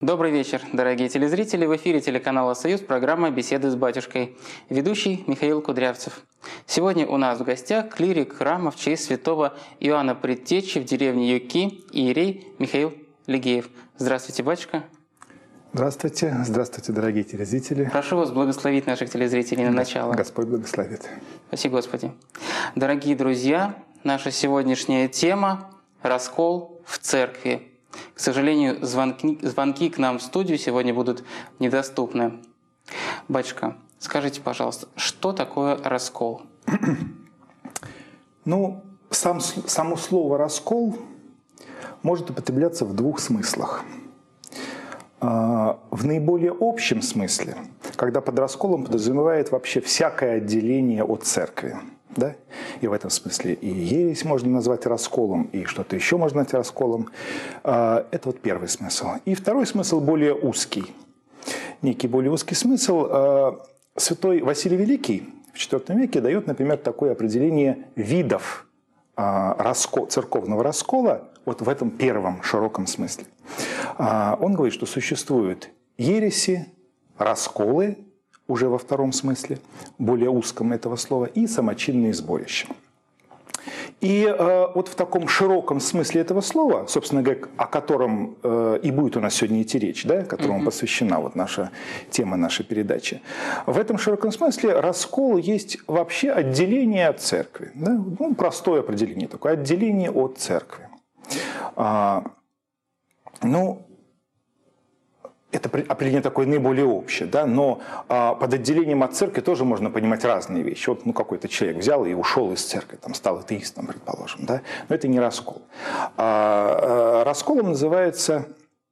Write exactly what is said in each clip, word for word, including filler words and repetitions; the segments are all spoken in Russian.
Добрый вечер, дорогие телезрители. В эфире телеканала «Союз» программа «Беседы с батюшкой». Ведущий Михаил Кудрявцев. Сегодня у нас в гостях клирик храма в честь святого Иоанна Предтечи в деревне Юки, иерей Михаил Легеев. Здравствуйте, батюшка. Здравствуйте, здравствуйте, дорогие телезрители. Прошу вас благословить наших телезрителей на начало. Господь благословит. Спасибо, Господи. Дорогие друзья, наша сегодняшняя тема – раскол в церкви. К сожалению, звонки, звонки к нам в студию сегодня будут недоступны. Батюшка, скажите, пожалуйста, что такое раскол? Ну, сам, само слово «раскол» может употребляться в двух смыслах. В наиболее общем смысле, когда под расколом подразумевает вообще всякое отделение от церкви. Да? И в этом смысле и ересь можно назвать расколом, и что-то еще можно назвать расколом. Это вот первый смысл. И второй смысл более узкий. Некий более узкий смысл. Святой Василий Великий в четвёртом веке дает, например, такое определение видов церковного раскола вот в этом первом широком смысле. Он говорит, что существуют ереси, расколы, уже во втором смысле, более узком этого слова, и самочинные сборища. И э, вот в таком широком смысле этого слова, собственно говоря, о котором э, и будет у нас сегодня идти речь, да, которому mm-hmm. посвящена вот наша тема нашей передачи, в этом широком смысле раскол есть вообще отделение от церкви. Да? Ну, простое определение такое, отделение от церкви. А, ну, это определение такое наиболее общее, да? Но а, под отделением от церкви тоже можно понимать разные вещи. Вот ну, какой-то человек взял и ушел из церкви, там, стал атеистом, предположим. Да? Но это не раскол. А, а, расколом называется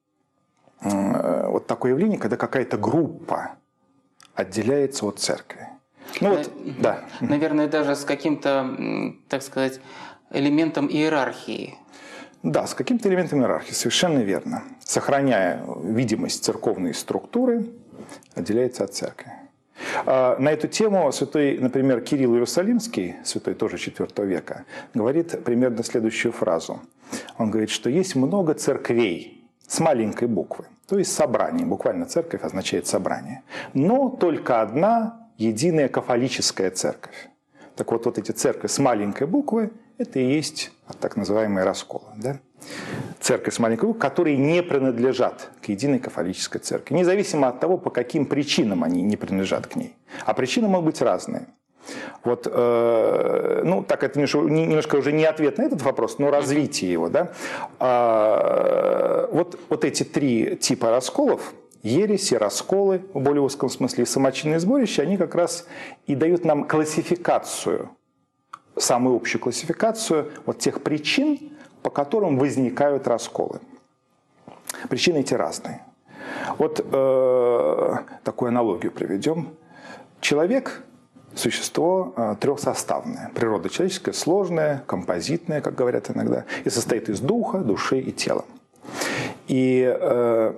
а, вот такое явление, когда какая-то группа отделяется от церкви. Ну, вот, да. Наверное, даже с каким-то, так сказать, элементом иерархии. Да, с каким-то элементом иерархии, совершенно верно. Сохраняя видимость церковной структуры, отделяется от церкви. На эту тему святой, например, Кирилл Иерусалимский, святой тоже четвёртого века, говорит примерно следующую фразу. Он говорит, что есть много церквей с маленькой буквы, то есть собраний. Буквально церковь означает собрание. Но только одна единая кафолическая церковь. Так вот, вот эти церкви с маленькой буквы – это и есть так называемые расколы. Да? Церковь с маленькой буквы, которые не принадлежат к единой кафолической церкви. Независимо от того, по каким причинам они не принадлежат к ней. А причины могут быть разные. Вот, э, ну, так это немножко, немножко уже не ответ на этот вопрос, но развитие его. Да? А, вот, вот эти три типа расколов – ереси, расколы, в более узком смысле, и самочинные сборища, они как раз и дают нам классификацию, самую общую классификацию вот тех причин, по которым возникают расколы. Причины эти разные. Вот э, такую аналогию приведем. Человек – существо э, трехсоставное. Природа человеческая сложная, композитная, как говорят иногда, и состоит из духа, души и тела. И э,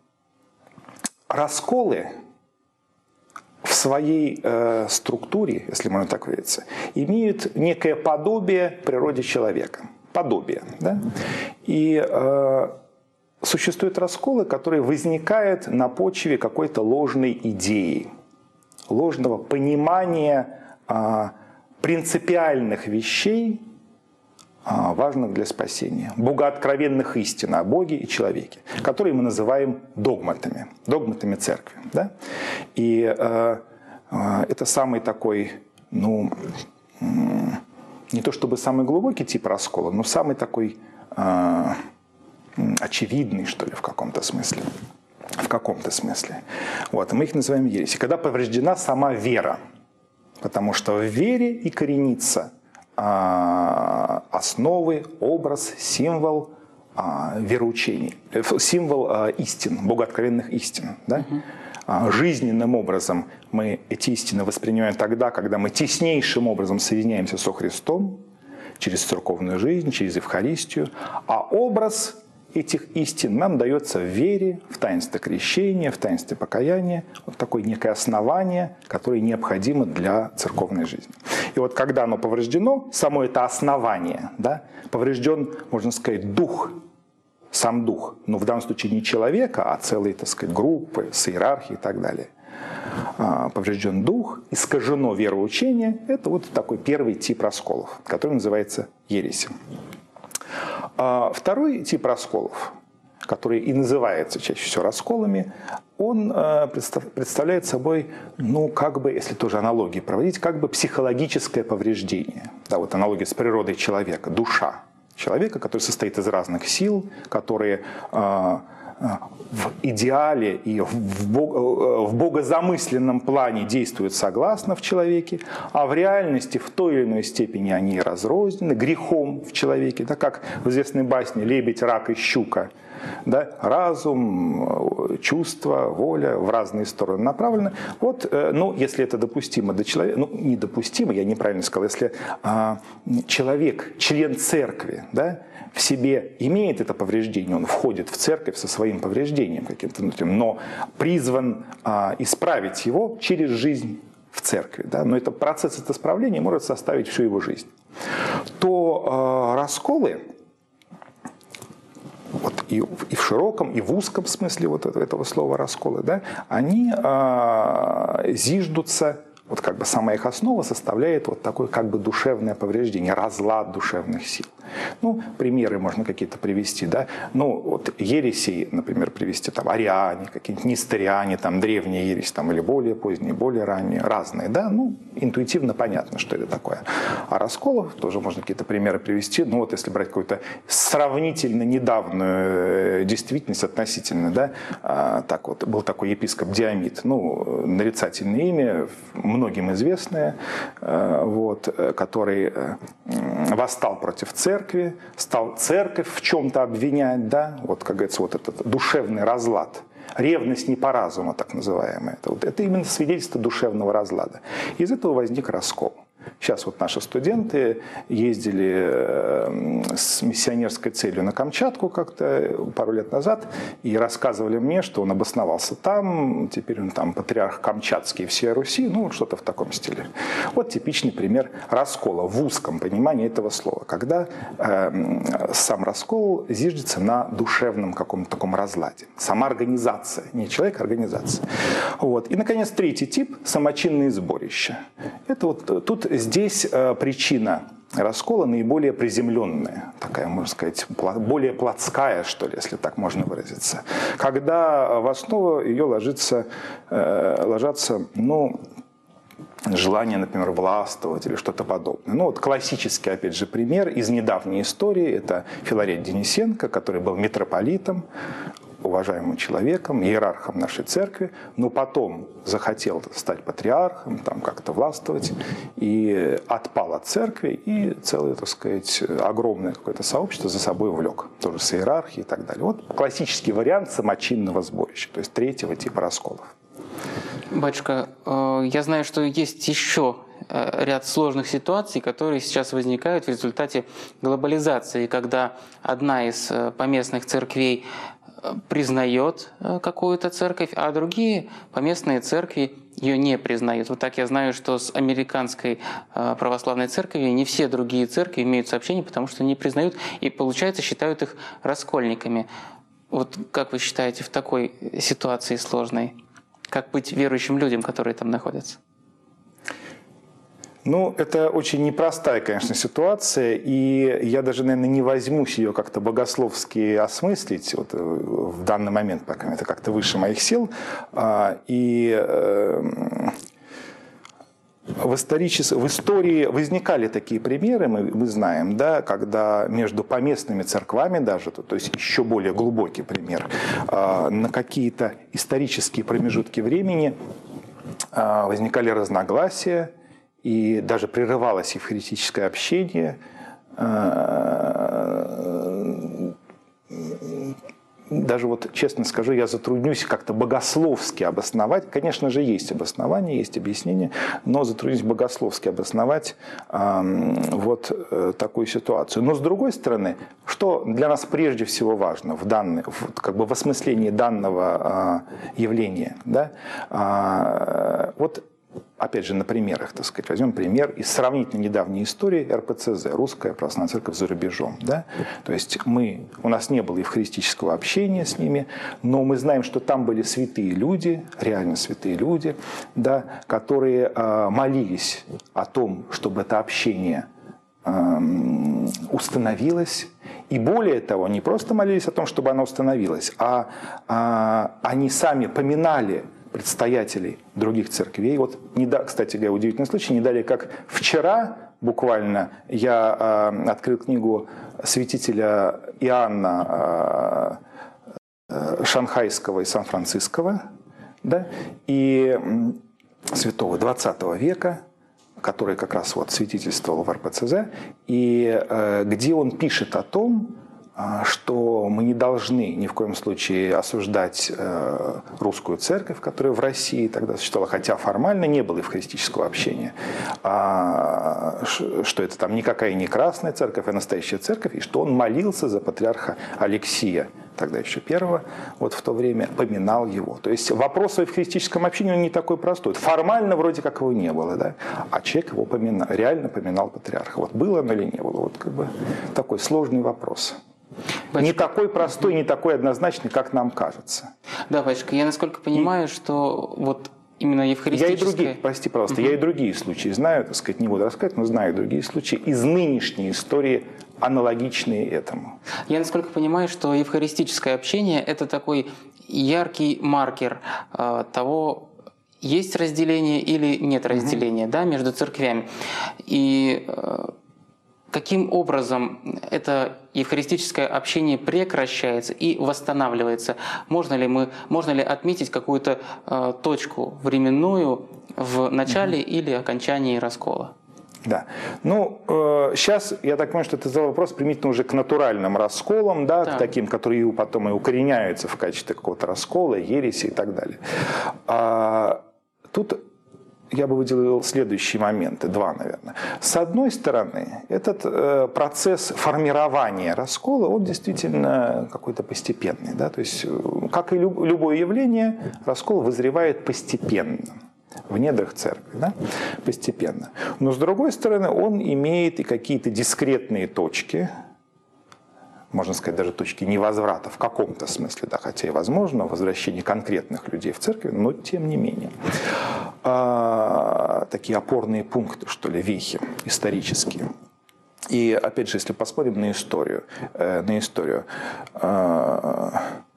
расколы в своей э, структуре, если можно так выразиться, имеют некое подобие природе человека. Подобие. Да? И э, существуют расколы, которые возникают на почве какой-то ложной идеи, ложного понимания э, принципиальных вещей, важных для спасения, богооткровенных истин о Боге и человеке, которые мы называем догматами, догматами церкви. Да? И э, э, это самый такой, ну, э, не то чтобы самый глубокий тип раскола, но самый такой э, очевидный, что ли, в каком-то смысле. В каком-то смысле. Вот, мы их называем ереси. Когда повреждена сама вера, потому что в вере и коренится основы, образ, символ а, вероучений, символ а, истин, богооткровенных истин. Да? Uh-huh. а, жизненным образом мы эти истины воспринимаем тогда, когда мы теснейшим образом соединяемся со Христом, через церковную жизнь, через Евхаристию, а образ этих истин нам дается в вере, в таинстве крещения, в таинстве покаяния. Вот такое некое основание, которое необходимо для церковной жизни. И вот когда оно повреждено, само это основание, да, поврежден, можно сказать, дух сам дух, но в данном случае не человека, а целой, так сказать, группы с иерархией и так далее. Поврежден дух, искажено вероучение – это вот такой первый тип расколов, который называется ересью. Второй тип расколов, который и называется чаще всего расколами, он представляет собой, ну, как бы, если тоже аналогии проводить, как бы психологическое повреждение. Да, вот аналогия с природой человека, душа человека, который состоит из разных сил, которые в идеале и в, бог, в богозамысленном плане действуют согласно в человеке, а в реальности в той или иной степени они разрознены грехом в человеке. Да, как в известной басне «Лебедь, рак и щука». Да, разум, чувства, воля в разные стороны направлены. Вот, ну, если это допустимо до человека, ну, недопустимо, я неправильно сказал, если а, человек, член церкви, да, в себе имеет это повреждение, он входит в церковь со своим повреждением каким-то, но призван а, исправить его через жизнь в церкви, да, но это процесс это исправления может составить всю его жизнь, то а, расколы, вот и, и в широком, и в узком смысле вот этого слова расколы, да, они а, зиждутся, вот как бы сама их основа составляет вот такое как бы душевное повреждение, разлад душевных сил. Ну, примеры можно какие-то привести, да. Ну, вот ереси, например, привести там ариане, какие-нибудь несториане, там древние ереси, там или более поздние, более ранние, разные, да. Ну, интуитивно понятно, что это такое. А расколов тоже можно какие-то примеры привести. Ну, вот если брать какую-то сравнительно недавнюю действительность относительно, да, а, так вот, был такой епископ Диомид, ну, нарицательное имя, многим известное, а, вот, который восстал против церкви, стал церковь в чем-то обвинять, да, вот, как говорится, вот этот душевный разлад, ревность не по разуму, так называемая, это, вот, это именно свидетельство душевного разлада. Из этого возник раскол. Сейчас вот наши студенты ездили с миссионерской целью на Камчатку как-то пару лет назад и рассказывали мне, что он обосновался там, теперь он там патриарх Камчатский всей Руси, ну что-то в таком стиле. Вот типичный пример раскола в узком понимании этого слова, когда э, сам раскол зиждется на душевном каком-то таком разладе. Сама организация, не человек, а организация. Вот. И, наконец, третий тип – самочинные сборища. Это вот тут здесь э, причина раскола наиболее приземленная, такая, можно сказать, более плотская, что ли, если так можно выразиться. Когда в основу ее ложится, э, ложатся, ну, желание, например, властвовать или что-то подобное. Ну, вот классический, опять же, пример из недавней истории – это Филарет Денисенко, который был митрополитом, уважаемым человеком, иерархом нашей церкви, но потом захотел стать патриархом, там как-то властвовать, и отпал от церкви, и целое, так сказать, огромное какое-то сообщество за собой влек, тоже с иерархией и так далее. Вот классический вариант самочинного сборища, то есть третьего типа расколов. Батюшка, я знаю, что есть еще ряд сложных ситуаций, которые сейчас возникают в результате глобализации, когда одна из поместных церквей признает какую-то церковь, а другие поместные церкви ее не признают. Вот так я знаю, что с американской православной церковью не все другие церкви имеют сообщение, потому что не признают и, получается, считают их раскольниками. Вот как вы считаете, в такой ситуации сложной, как быть верующим людям, которые там находятся? Ну, это очень непростая, конечно, ситуация, и я даже, наверное, не возьмусь ее как-то богословски осмыслить вот, в данный момент, пока это как-то выше моих сил. И в, историчес... в истории возникали такие примеры, мы, мы знаем, да, когда между поместными церквами даже, то, то есть еще более глубокий пример, на какие-то исторические промежутки времени возникали разногласия, и даже прерывалось евхаристическое общение. Даже вот, честно скажу, я затруднюсь как-то богословски обосновать. Конечно же, есть обоснование, есть объяснение, но затруднюсь богословски обосновать вот такую ситуацию. Но с другой стороны, что для нас прежде всего важно в, данной, в, как бы в осмыслении данного явления, да? Вот опять же, на примерах, так сказать, возьмем пример из сравнительно недавней истории эр пэ цэ зэ, Русская Православная Церковь за рубежом. Да? То есть мы, у нас не было евхаристического общения с ними, но мы знаем, что там были святые люди, реально святые люди, да, которые э, молились о том, чтобы это общение э, установилось. И более того, не просто молились о том, чтобы оно установилось, а, а они сами поминали предстоятелей других церквей. Вот, не да, кстати говоря, удивительный случай, не далее как вчера буквально я э, открыл книгу святителя Иоанна э, Шанхайского и Сан-Франциского, да, и э, святого двадцатого века, который как раз вот святительствовал в эр пэ цэ зэ, и э, где он пишет о том, что мы не должны ни в коем случае осуждать э, русскую церковь, которая в России тогда существовала, хотя формально не было евхаристического общения, а, что это там никакая не красная церковь, а настоящая церковь, и что он молился за патриарха Алексия, тогда еще первого, вот в то время поминал его. То есть вопрос о евхаристическом общении он не такой простой. Формально вроде как его не было, да? А человек его поминал, реально поминал патриарха. Вот было оно или не было? Вот как бы такой сложный вопрос. Батюшка. Не такой простой, не такой однозначный, как нам кажется. Да, батюшка, я насколько понимаю, и... что вот именно евхаристическое... Я и другие, прости, пожалуйста, угу. я и другие случаи знаю, так сказать, не буду рассказать, но знаю другие случаи из нынешней истории, аналогичные этому. Я насколько понимаю, что евхаристическое общение – это такой яркий маркер э, того, есть разделение или нет разделения, угу. да, между церквями. И э, каким образом это евхаристическое общение прекращается и восстанавливается? Можно ли, мы, можно ли отметить какую-то э, точку временную в начале угу. или окончании раскола? Да. Ну, э, сейчас, я так понимаю, что ты задал вопрос применительно уже к натуральным расколам, да, да. к таким, которые потом и укореняются в качестве какого-то раскола, ереси и так далее. А, тут я бы выделил следующие моменты, два, наверное. С одной стороны, этот э, процесс формирования раскола, он действительно какой-то постепенный. Да? То есть, как и люб, любое явление, раскол вызревает постепенно. В недрах церкви, да? Постепенно. Но с другой стороны, он имеет и какие-то дискретные точки, можно сказать, даже точки невозврата в каком-то смысле, да, хотя и возможно возвращение конкретных людей в церковь, но тем не менее. А, такие опорные пункты, что ли, вехи исторические. И опять же, если посмотрим на историю, э, на историю, э,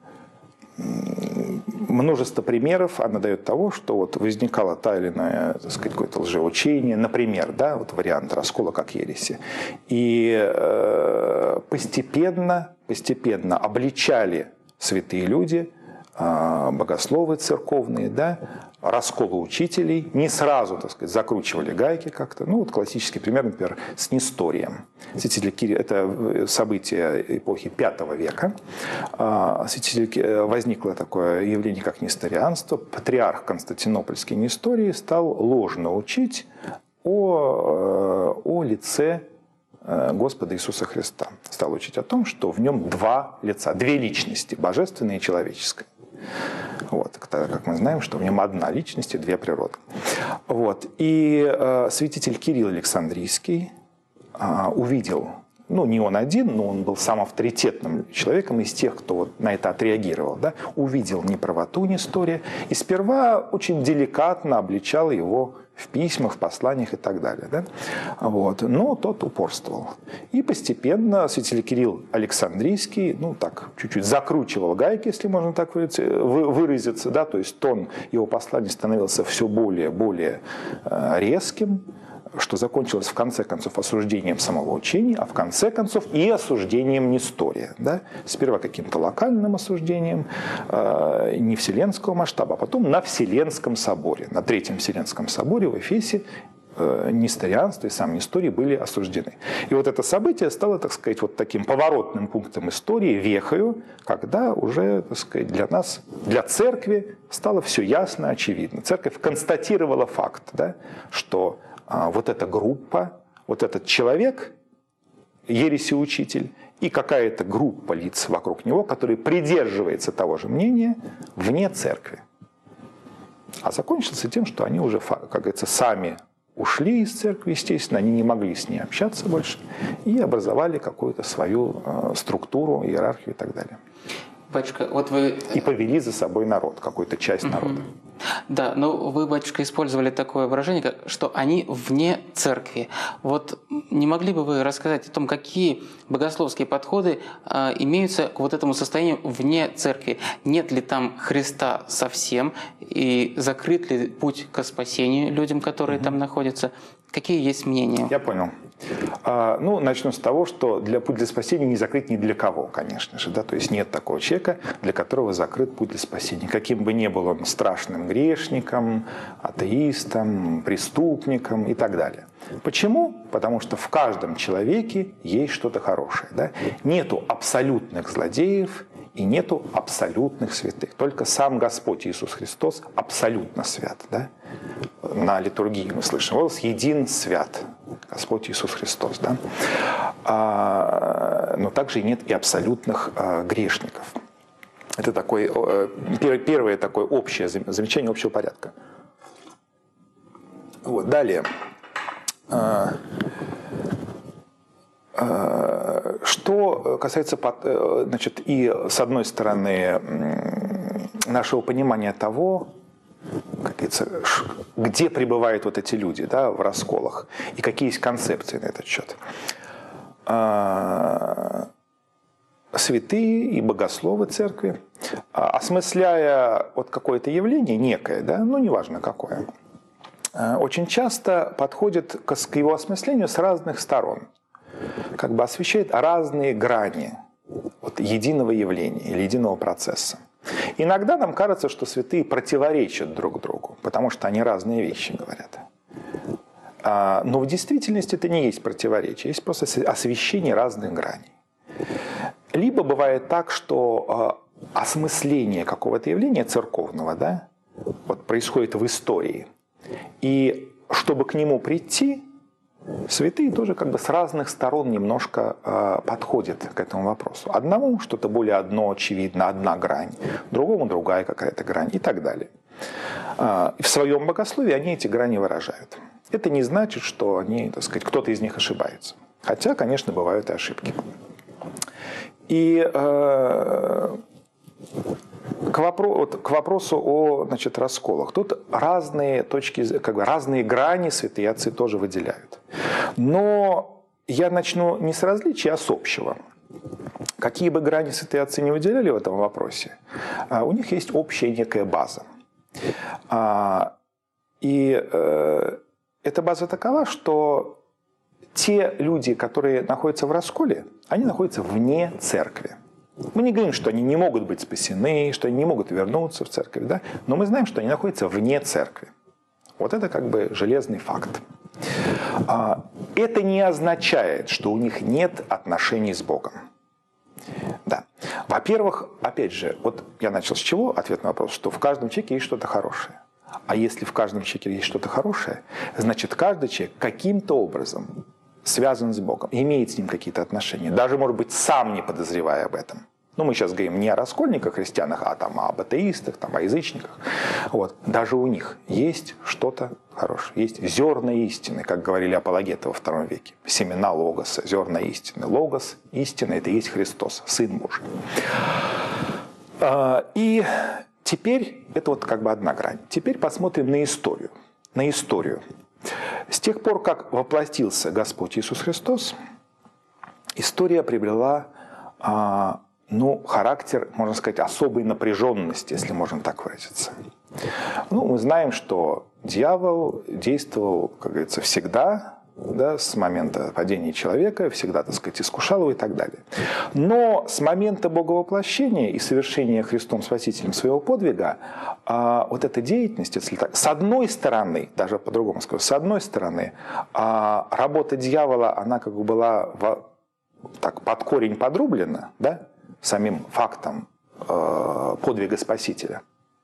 множество примеров она дает того, что вот возникало та или иная, так сказать, какое-то лжеучение, например, да, вот вариант раскола как ереси, и э, постепенно, постепенно обличали святые люди, э, богословы церковные, да, расколы учителей, не сразу, так сказать, закручивали гайки как-то. Ну, вот классический пример, например, с Несторием. Святитель Кирилл, это событие эпохи пятого века. Святитель, возникло такое явление, как несторианство. Патриарх Константинопольский Несторий стал ложно учить о, о лице Господа Иисуса Христа. Стал учить о том, что в нем два лица, две личности, божественная и человеческая. Вот, как мы знаем, что в нем одна личность и две природы. Вот. И э, святитель Кирилл Александрийский э, увидел, ну не он один, но он был самым авторитетным человеком из тех, кто вот на это отреагировал, да, увидел неправоту Нестория и сперва очень деликатно обличал его в письмах, в посланиях и так далее. Да? Вот. Но тот упорствовал. И постепенно святитель Кирилл Александрийский, ну так, чуть-чуть закручивал гайки, если можно так выразиться, да? То есть тон его посланий становился все более и более резким, что закончилось в конце концов осуждением самого учения, а в конце концов и осуждением Нестория. Да? Сперва каким-то локальным осуждением, э, не вселенского масштаба, а потом на Вселенском соборе. На Третьем Вселенском соборе в Эфесе э, несторианство и сам Несторий были осуждены. И вот это событие стало, так сказать, вот таким поворотным пунктом истории, вехою, когда уже, так сказать, для нас, для церкви стало все ясно, очевидно. Церковь констатировала факт, да, что вот эта группа, вот этот человек, ересеучитель, и какая-то группа лиц вокруг него, которые придерживается того же мнения вне церкви. А закончился тем, что они уже, как говорится, сами ушли из церкви, естественно, они не могли с ней общаться больше и образовали какую-то свою э, структуру, иерархию и так далее. Батюшка, вот вы... И повели за собой народ, какую-то часть угу. народа. Да, но вы, батюшка, использовали такое выражение, как, что они вне церкви. Вот не могли бы вы рассказать о том, какие богословские подходы э, имеются к вот этому состоянию вне церкви? Нет ли там Христа совсем? И закрыт ли путь к спасению людям, которые угу. там находятся? Какие есть мнения? Я понял. А, ну, начну с того, что для, путь для спасения не закрыт ни для кого, конечно же. Да? То есть нет такого человека, для которого закрыт путь для спасения. Каким бы ни был он страшным грешником, атеистом, преступником и так далее. Почему? Потому что в каждом человеке есть что-то хорошее. Да? Нету абсолютных злодеев и нету абсолютных святых. Только сам Господь Иисус Христос абсолютно свят. Да? На литургии мы слышим голос «Един свят». Господь Иисус Христос. Да? А, но также нет и абсолютных а, грешников. Это такой, а, первое такое общее замечание общего порядка. Вот, далее. А, а, что касается, значит, и с одной стороны нашего понимания того, как говорится, где пребывают вот эти люди, да, в расколах, и какие есть концепции на этот счет. Святые и богословы церкви, осмысляя вот какое-то явление некое, да, ну неважно какое, очень часто подходят к его осмыслению с разных сторон, как бы освещает разные грани вот, единого явления или единого процесса. Иногда нам кажется, что святые противоречат друг другу, потому что они разные вещи говорят. Но в действительности это не есть противоречие, есть просто освещение разных граней. Либо бывает так, что осмысление какого-то явления церковного, да, вот происходит в истории, и чтобы к нему прийти, святые тоже как бы с разных сторон немножко э, подходят к этому вопросу. Одному что-то более одно очевидно, одна грань, другому другая какая-то грань и так далее. Э, в своем богословии они эти грани выражают. Это не значит, что они, так сказать, кто-то из них ошибается. Хотя, конечно, бывают и ошибки. И э, к, вопро- вот, к вопросу о, значит, расколах. Тут разные точки, как бы разные грани святые отцы тоже выделяют. Но я начну не с различия, а с общего. Какие бы грани святые отцы не выделяли в этом вопросе, у них есть общая некая база. И эта база такова, что те люди, которые находятся в расколе, они находятся вне церкви. Мы не говорим, что они не могут быть спасены, что они не могут вернуться в церковь, да? Но мы знаем, что они находятся вне церкви. Вот это как бы железный факт. Это не означает, что у них нет отношений с Богом. Да. Во-первых, опять же, вот я начал с чего? Ответ на вопрос, что в каждом человеке есть что-то хорошее. А если в каждом человеке есть что-то хорошее, значит, каждый человек каким-то образом связан с Богом, имеет с ним какие-то отношения, даже, может быть, сам не подозревая об этом. Ну, мы сейчас говорим не о раскольниках христианах, а там, об атеистах, там, о язычниках. Вот. Даже у них есть что-то хорошее. Есть зерна истины, как говорили апологеты во втором веке. Семена логоса, зерна истины. Логос, истина – это и есть Христос, Сын Божий. И теперь, это вот как бы одна грань. Теперь посмотрим на историю. На историю. С тех пор, как воплотился Господь Иисус Христос, история приобрела а, ну, характер, можно сказать, особой напряженности, если можно так выразиться. Ну, мы знаем, что дьявол действовал, как говорится, всегда, да, с момента падения человека, всегда, так сказать, искушал его и так далее. Но с момента боговоплощения и совершения Христом Спасителем своего подвига, а, вот эта деятельность, если так, с одной стороны, даже по-другому скажу, с одной стороны, а, работа дьявола, она как бы была в, так, под корень подрублена, да, самим фактом э, подвига Спасителя.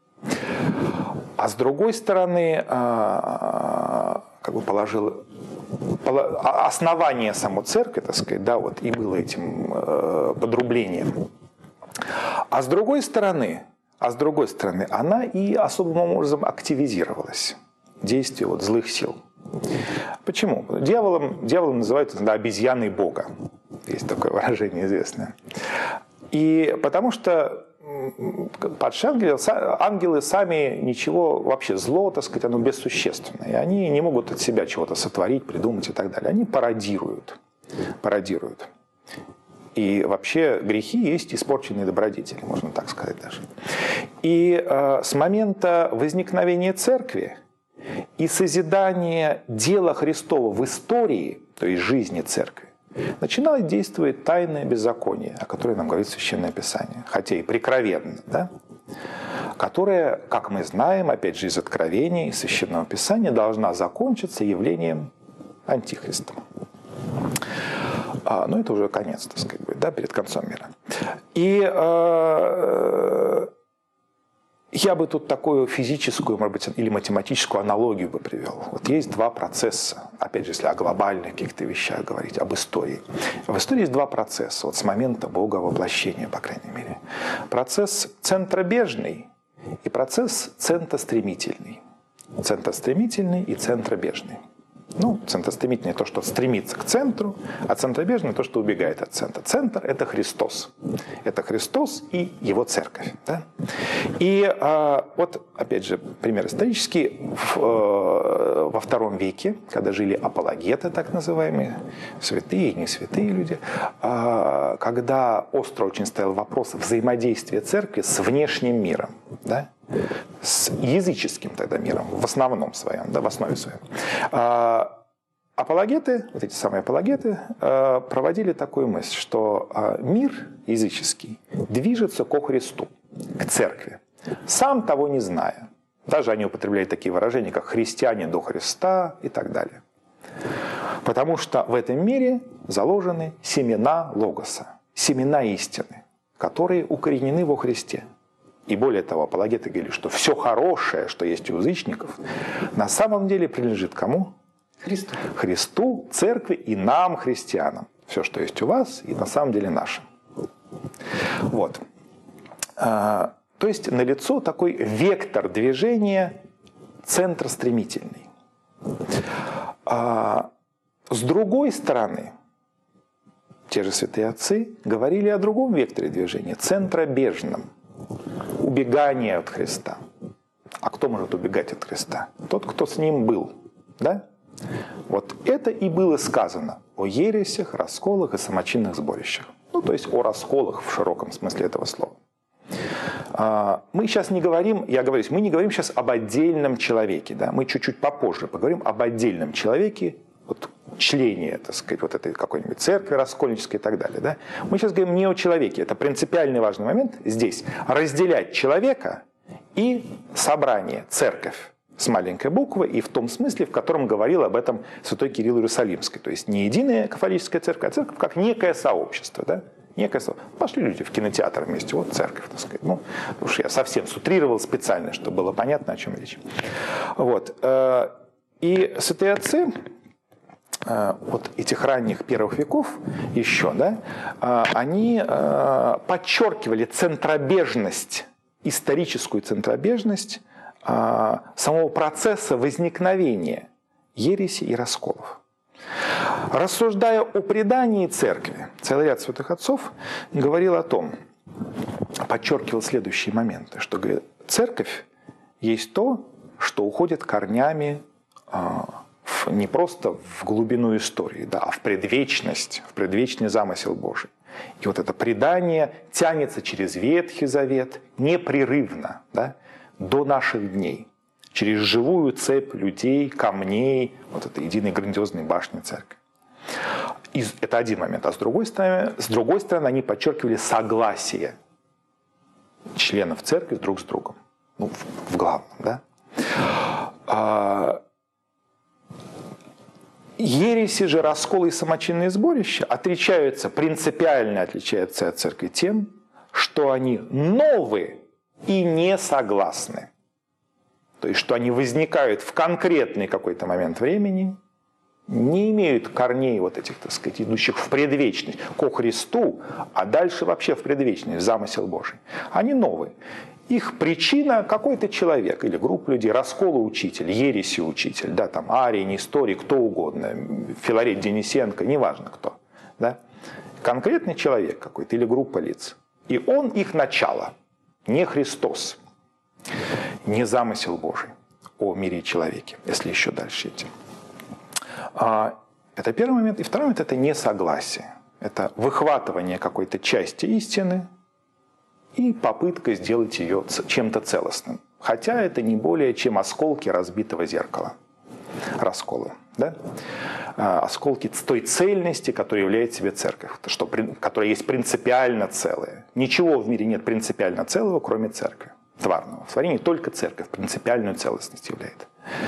А с другой стороны, э, как бы положил основание самой церкви, так сказать, да, вот, и было этим э, подрублением. А с другой стороны, а с другой стороны, она и особым образом активизировалась. Действие вот злых сил. Почему? Дьяволом, дьяволом называют да, обезьяной Бога. Есть такое выражение известное. И потому что падшие ангелы, ангелы сами ничего, вообще зло, так сказать, оно бессущественное. И они не могут от себя чего-то сотворить, придумать и так далее. Они пародируют. Пародируют. И вообще грехи есть испорченные добродетели, можно так сказать даже. И э, с момента возникновения церкви и созидания дела Христова в истории, то есть жизни церкви, начинает действовать тайное беззаконие, о котором нам говорит Священное Писание, хотя и прикровенно, да? Которое, как мы знаем, опять же из Откровений, из Священного Писания, должна закончиться явлением Антихриста. А, ну, это уже конец, так сказать, будет, да, перед концом мира. И э, я бы тут такую физическую, может быть, или математическую аналогию бы привел. Вот есть два процесса, опять же, если о глобальных каких-то вещах говорить, об истории. В истории есть два процесса, вот с момента Бога воплощения, по крайней мере. Процесс центробежный и процесс центростремительный. Центростремительный и центробежный. Ну, центростремительный – то, что стремится к центру, а центробежный – то, что убегает от центра. Центр – это Христос. Это Христос и Его Церковь. Да? И а, вот, опять же, пример исторический. В, э, во втором веке, когда жили апологеты, так называемые, святые и не святые люди, а, когда остро очень стоял вопрос взаимодействия Церкви с внешним миром, да? С языческим тогда миром, в основном своем, да, в основе своем. А, апологеты, вот эти самые апологеты, а, проводили такую мысль, что а, мир языческий движется ко Христу, к церкви, сам того не зная. Даже они употребляли такие выражения, как «христиане до Христа» и так далее. Потому что в этом мире заложены семена Логоса, семена истины, которые укоренены во Христе. И более того, апологеты говорили, что все хорошее, что есть у язычников, на самом деле принадлежит кому? Христу. Христу, церкви и нам, христианам. Все, что есть у вас, и на самом деле наше. Вот. А, то есть налицо такой вектор движения центростремительный. А, с другой стороны, те же святые отцы говорили о другом векторе движения, центробежном. Убегание от Христа. А кто может убегать от Христа? Тот, кто с Ним был. Да? Вот это и было сказано о ересях, расколах и самочинных сборищах. Ну, то есть о расколах в широком смысле этого слова. Мы сейчас не говорим, я говорю, мы не говорим сейчас об отдельном человеке. Да? Мы чуть-чуть попозже поговорим об отдельном человеке, вот, члене, так сказать, вот этой какой-нибудь церкви раскольнической и так далее. Да? Мы сейчас говорим не о человеке. Это принципиальный важный момент здесь. Разделять человека и собрание, церковь с маленькой буквы и в том смысле, в котором говорил об этом святой Кирилл Иерусалимский. То есть не единая кафолическая церковь, а церковь как некое сообщество. Да? Некое сообщество. Пошли люди в кинотеатр вместе. Вот церковь, так сказать. Ну, уж я совсем сутрировал специально, чтобы было понятно, о чем речь. Вот. И святые отцы вот этих ранних первых веков еще, да, они подчеркивали центробежность, историческую центробежность самого процесса возникновения ереси и расколов. Рассуждая о предании церкви, целый ряд святых отцов говорил о том, подчеркивал следующие моменты, что говорит, церковь есть то, что уходит корнями не просто в глубину истории, да, а в предвечность, в предвечный замысел Божий. И вот это предание тянется через Ветхий Завет непрерывно, да, до наших дней, через живую цепь людей, камней, вот этой единой грандиозной башни церкви. И это один момент. А с другой стороны, с другой стороны они подчеркивали согласие членов церкви друг с другом. Ну, в, в главном, да. А, ереси же, расколы и самочинные сборища отличаются, принципиально отличаются от церкви тем, что они новые и не согласны. То есть, что они возникают в конкретный какой-то момент времени не имеют корней вот этих, так сказать, идущих в предвечность, ко Христу, а дальше вообще в предвечность, в замысел Божий. Они новые. Их причина какой-то человек или группа людей, раскола учитель, ереси учитель, да, там Арий, Несторий, кто угодно, Филарет Денисенко, неважно кто. Да? Конкретный человек какой-то или группа лиц. И он их начало, не Христос, не замысел Божий о мире и человеке, если еще дальше идти. Это первый момент. И второй момент – это несогласие. Это выхватывание какой-то части истины и попытка сделать ее чем-то целостным. Хотя это не более чем осколки разбитого зеркала. Расколы. Да? Осколки той цельности, которая является себе церковь, что, которая есть принципиально целое. Ничего в мире нет принципиально целого, кроме церкви. Тварного. В творении только церковь принципиальную целостность являет.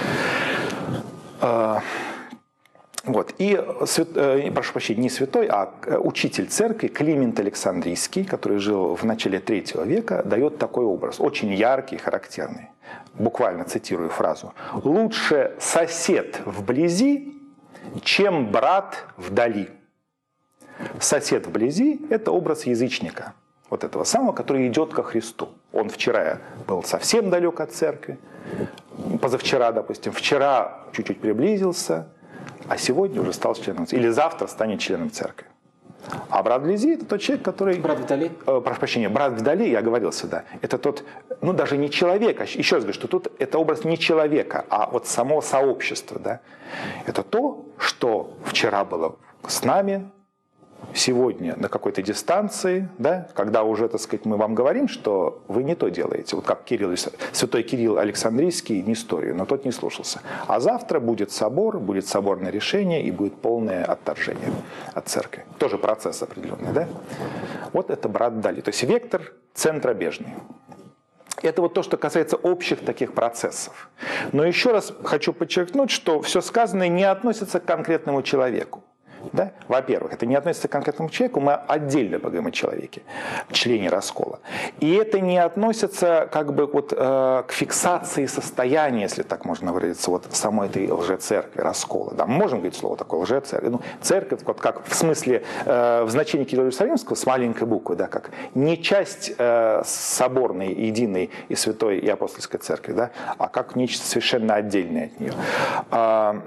Вот. И, прошу прощения, не святой, а учитель церкви Климент Александрийский, который жил в начале третьего века, дает такой образ, очень яркий, характерный. Буквально цитирую фразу. «Лучше сосед вблизи, чем брат вдали». Сосед вблизи – это образ язычника, вот этого самого, который идет ко Христу. Он вчера был совсем далек от церкви, позавчера, допустим, вчера чуть-чуть приблизился, а сегодня уже стал членом церкви. Или завтра станет членом церкви. А брат вблизи – это тот человек, который… Брат вдали? Э, прошу прощения, брат вдали, я оговорился, да. Это тот, ну даже не человек, а еще раз говорю, что тут это образ не человека, а вот само сообщество, да. Это то, что вчера было с нами, сегодня на какой-то дистанции, да, когда уже, так сказать, мы вам говорим, что вы не то делаете, вот как Кирилл, святой Кирилл Александрийский, Несторию, но тот не слушался. А завтра будет собор, будет соборное решение и будет полное отторжение от церкви. Тоже процесс определенный, да? Вот это брат вдали, то есть вектор центробежный. Это вот то, что касается общих таких процессов. Но еще раз хочу подчеркнуть, что все сказанное не относится к конкретному человеку. Да? Во-первых, это не относится к конкретному человеку, мы отдельно поговорим о человеке, члене раскола. И это не относится как бы вот, э, к фиксации состояния, если так можно выразиться, вот самой этой лжецеркви, раскола. Да? Мы можем говорить слово такое лжецерковь. Ну, церковь, вот как в смысле, э, в значении Кирилла Иерусалимского с маленькой буквы, да, как не часть э, соборной, единой и святой и апостольской церкви, да, а как нечто совершенно отдельное от нее. А,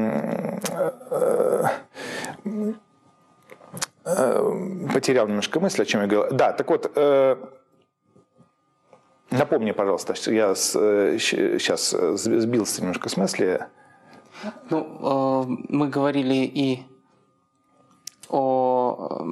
э, потерял немножко мысль, о чем я говорил. Да, так вот, э, напомни, пожалуйста, я с, э, сейчас сбился немножко с мысли. Ну, э, мы говорили и о...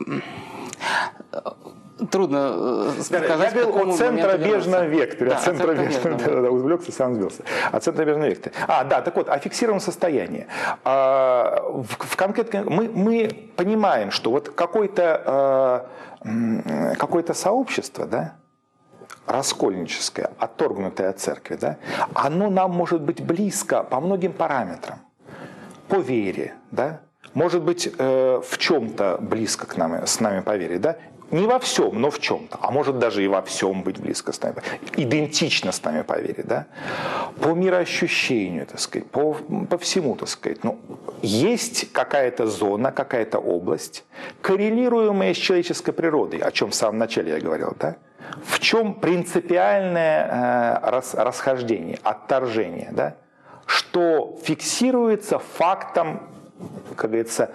Трудно сказать, я говорил о центробежном векторе. векторе. Да, о центробежном, да, да, увлекся, сам сбился. О центробежном векторе. А, да, так вот, о фиксированном состоянии. А, в, в конкретно, мы, мы понимаем, что вот какое-то, а, какое-то сообщество, да, раскольническое, отторгнутое от церкви, да, оно нам может быть близко по многим параметрам. По вере, да, может быть э, в чем-то близко к нам, с нами по вере, да. Не во всем, но в чем-то. А может даже и во всем быть близко с нами. Идентично с нами по вере. Да? По мироощущению, так сказать, по, по всему, так сказать. Ну, есть какая-то зона, какая-то область, коррелируемая с человеческой природой, о чем в самом начале я говорил. Да? В чем принципиальное э, рас, расхождение, отторжение. Да? Что фиксируется фактом, как говорится,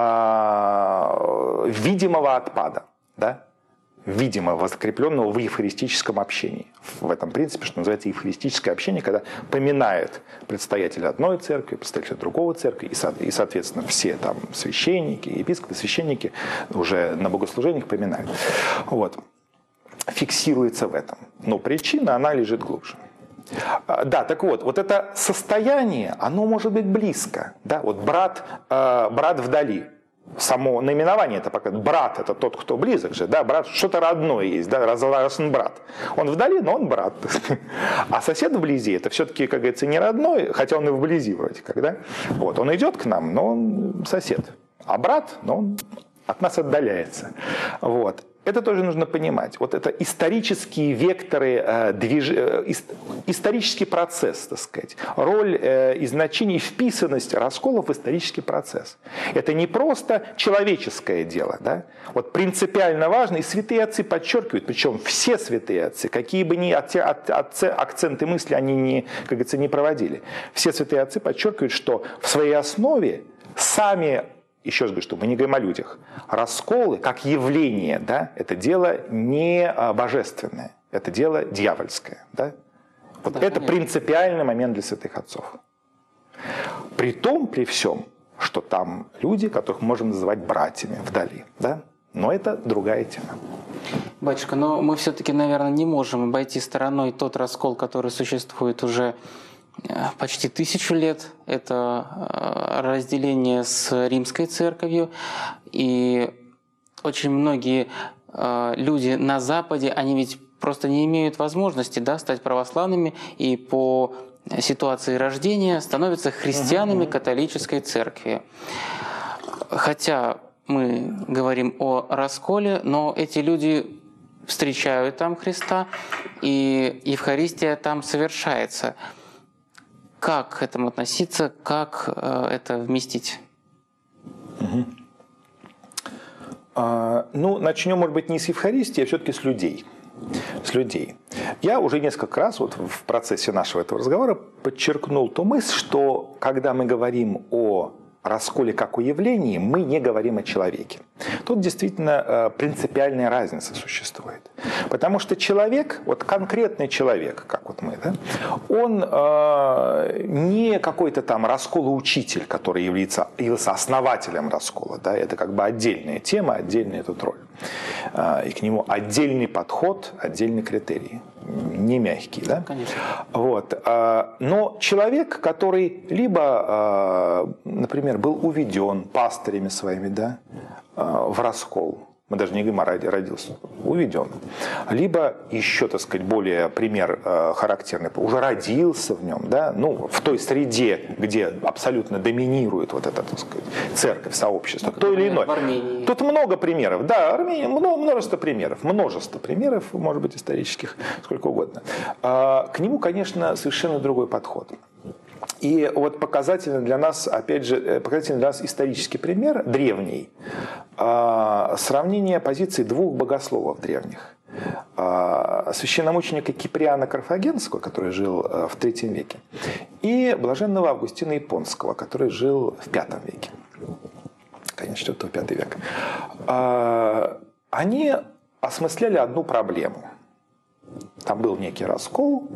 э, видимого отпада. Да? Видимо, закрепленного в евхаристическом общении. В этом принципе, что называется евхаристическое общение, когда поминают предстоятеля одной церкви, представителя другого церкви, и, соответственно, все там священники, епископы, священники уже на богослужениях поминают. Вот. Фиксируется в этом. Но причина, она лежит глубже. Да, так вот, вот это состояние, оно может быть близко. Да? Вот брат, э, брат вдали. Само наименование это показывает. Брат – это тот, кто близок же, да, брат, что-то родное есть, да, раз, раз он брат. Он вдали, но он брат. А сосед вблизи – это все-таки, как говорится, не родной, хотя он и вблизи вроде как, да. Вот, он идет к нам, но он сосед. А брат, но он от нас отдаляется. Вот. это тоже нужно понимать. Вот это исторические векторы, э, движ... э, исторический процесс, так сказать. Роль э, и значение, и вписанность расколов в исторический процесс. Это не просто человеческое дело. Да? Вот принципиально важно, и святые отцы подчеркивают, причем все святые отцы, какие бы ни от, от, от, акценты мысли они не, как говорится, не проводили, все святые отцы подчеркивают, что в своей основе сами, еще раз говорю, что мы не говорим о людях, расколы как явление, да, это дело не божественное, это дело дьявольское. Да? Вот да, это конечно. Принципиальный момент для святых отцов. При том, при всем, что там люди, которых мы можем называть братьями вдали. Да? Но это другая тема. Батюшка, но мы все-таки, наверное, не можем обойти стороной тот раскол, который существует уже почти тысячу лет. Это разделение с Римской Церковью. И очень многие люди на Западе, они ведь просто не имеют возможности, да, стать православными и по ситуации рождения становятся христианами католической церкви. Хотя мы говорим о расколе, но эти люди встречают там Христа, и Евхаристия там совершается. Как к этому относиться, как э, это вместить? Угу. А, ну, начнем, может быть, не с Евхаристии, а все-таки с людей. С людей. Я уже несколько раз вот в процессе нашего этого разговора подчеркнул ту мысль, что когда мы говорим о расколе как о явлении, мы не говорим о человеке. Тут действительно принципиальная разница существует. Потому что человек, вот конкретный человек, как вот мы, да, он э, не какой-то там расколоучитель, который является, является основателем раскола. Да, это как бы отдельная тема, отдельная тут роль. Э, и к нему отдельный подход, отдельный критерий. Не мягкий, да? Конечно. Вот. Но человек, который либо, например, был уведен пастырями своими, да, в раскол, мы даже не говорим, а родился, уведен, либо еще, так сказать, более пример характерный, уже родился в нем, да, ну, в той среде, где абсолютно доминирует вот эта, так сказать, церковь, сообщество, ну, то или иное. Тут много примеров, да, Армения, множество примеров, множество примеров, может быть, исторических, сколько угодно. К нему, конечно, совершенно другой подход. И вот показательный для нас, опять же, показательный для нас исторический пример, древний, сравнение позиций двух богословов древних. Священномученика Киприана Карфагенского, который жил в третьем веке, и блаженного Августина Японского, который жил в пятом веке. Конец четвёртого-пятого века. Они осмысляли одну проблему. Там был некий раскол,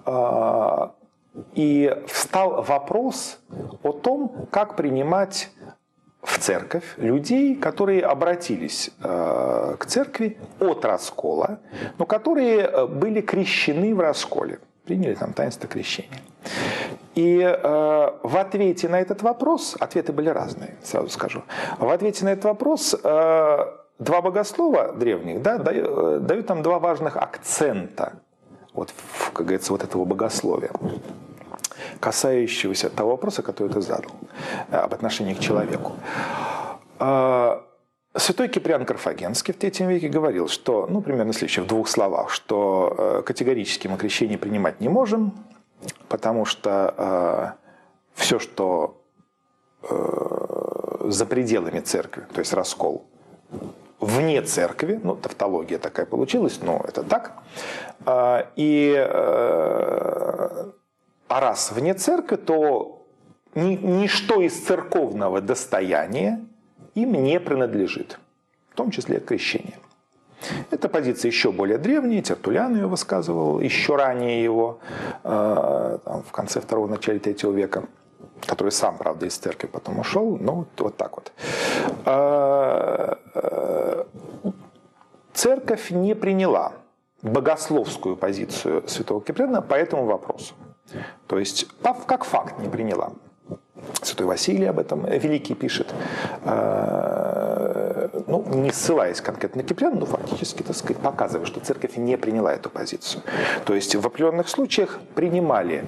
и встал вопрос о том, как принимать в церковь людей, которые обратились э, к церкви от раскола, но которые были крещены в расколе, приняли там таинство крещения. И э, в ответе на этот вопрос, ответы были разные, сразу скажу, в ответе на этот вопрос э, два богослова древних, да, дают, дают нам два важных акцента, вот, как говорится, вот этого богословия, касающегося того вопроса, который ты задал, об отношении к человеку. Святой Киприан Карфагенский в третьем веке говорил, что, ну, примерно следующее, в двух словах, что категорически мы крещение принимать не можем, потому что все, что за пределами церкви, то есть раскол, вне церкви, ну, тавтология такая получилась, но это так, и а раз вне церкви, то ни, ничто из церковного достояния им не принадлежит, в том числе крещение. Эта позиция еще более древняя, Тертуллиан ее высказывал, еще ранее его, э, там, в конце второго, начале третьего века, который сам, правда, из церкви потом ушел, но вот, вот так вот. Э, э, церковь не приняла богословскую позицию святого Киприана по этому вопросу. То есть, как факт не приняла. Святой Василий об этом великий пишет, ну, не ссылаясь конкретно на Киприана, но фактически, так сказать, показывая, что церковь не приняла эту позицию. То есть, в определенных случаях принимали